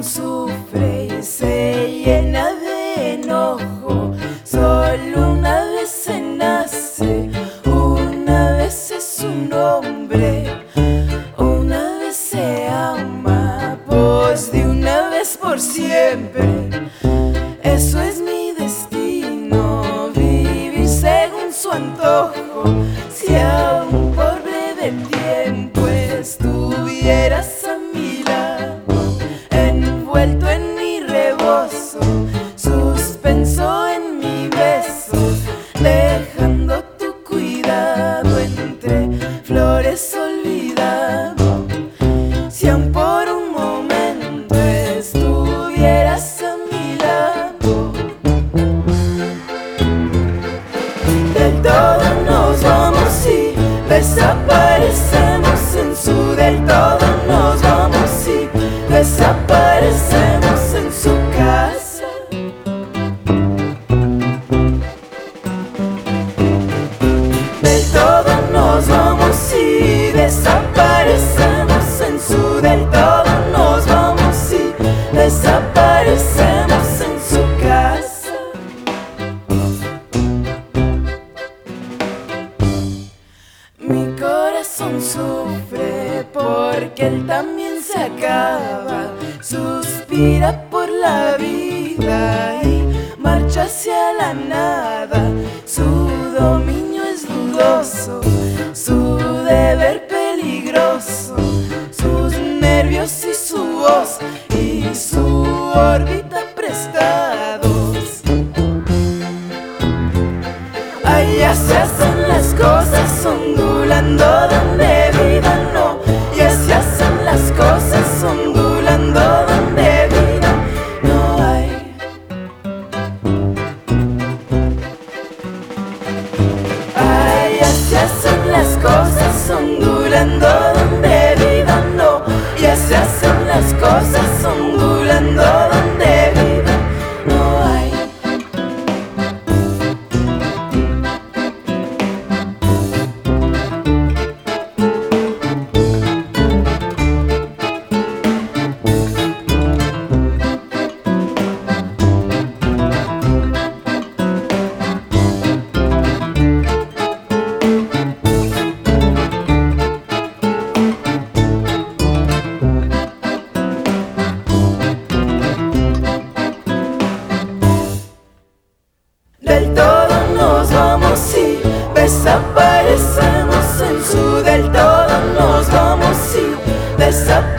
sufre y se llena de enojo. Solo una vez se nace, una vez es un hombre, una vez se ama, pues de una vez por siempre. Eso es mi destino, vivir según su antojo. Si aún por breve tiempo estuvieras a mi lado, envuelto en mi rebozo, suspenso en mi beso, dejando tu cuidado entre flores olvidado. Si aún por un momento estuvieras a mi lado, del todo nos vamos y desaparecemos en su del todo nos vamos y desaparecemos en su casa. Del todo nos vamos y desaparecemos en su del todo nos vamos y desaparecemos en su casa. Mi corazón sufre porque él también se acaba, suspira por la vida y marcha hacia la nada. Su dominio es dudoso, su deber peligroso, sus nervios y su voz y su órbita prestados. Allá se hacen las cosas ondulando donde vida no, y así hacen las cosas ondulando donde vida no hay. Allá se hacen las cosas ondulando donde vida no, y así hacen las cosas ondulando donde vida no hay. Del todo nos vamos y desaparecemos en su del todo nos vamos y desaparecemos.